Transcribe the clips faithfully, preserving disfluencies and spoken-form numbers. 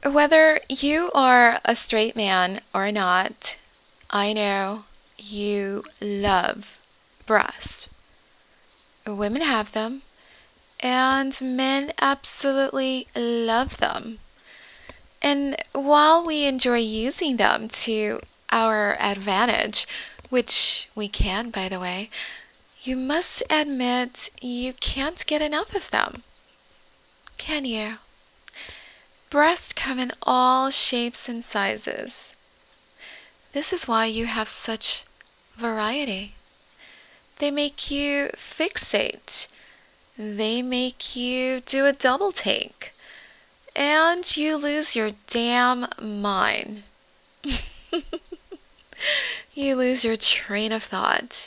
Whether you are a straight man or not, I know you love breasts. Women have them, and men absolutely love them. And while we enjoy using them to our advantage, which we can, by the way, you must admit you can't get enough of them. Can you? Breasts come in all shapes and sizes. This is why you have such variety. They make you fixate. They make you do a double take. And you lose your damn mind. You lose your train of thought.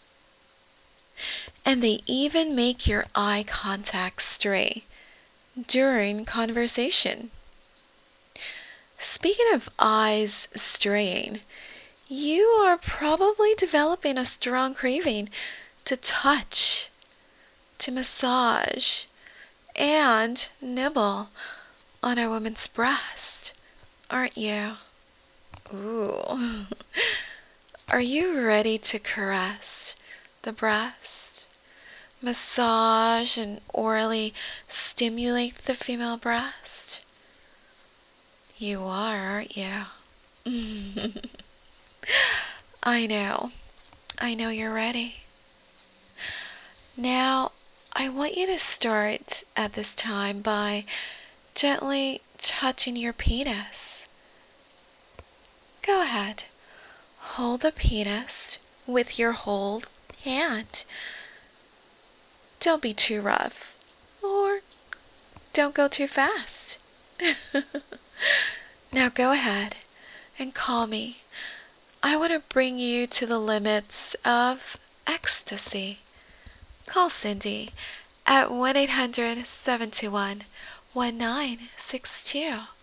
And they even make your eye contact stray during conversation. Speaking of eyes straying, you are probably developing a strong craving to touch, to massage, and nibble on a woman's breast, aren't you? Ooh. Are you ready to caress the breast, massage and orally stimulate the female breast? You are, aren't you? I know. I know you're ready. Now, I want you to start at this time by gently touching your penis. Go ahead. Hold the penis with your whole hand. Don't be too rough, or don't go too fast. Now go ahead and call me. I want to bring you to the limits of ecstasy. Call Cindy at one eight hundred, seven two one, one nine six two.